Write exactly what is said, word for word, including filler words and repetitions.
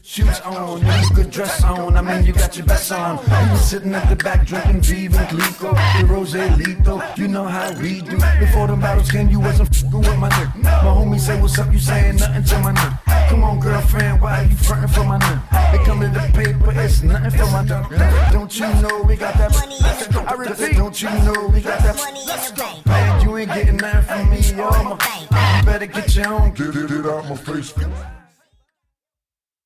shoes on, you good dress on. I mean, you got your best on. You was sitting at the back drinking Viva Clico, the Rose Lito. You know how we do. Before the bottles came, you wasn't f***ing with my nigga. My homie say, what's up? You saying nothing to my nigga. Come on, girlfriend, why you frontin' for my nigga? It come to the paper, it's nothing for my nigga. Don't you know we got that money? I repeat, don't you know we got that money in the bank? Man, you ain't getting nothing from me, yo. You better get your own. Get it out my face.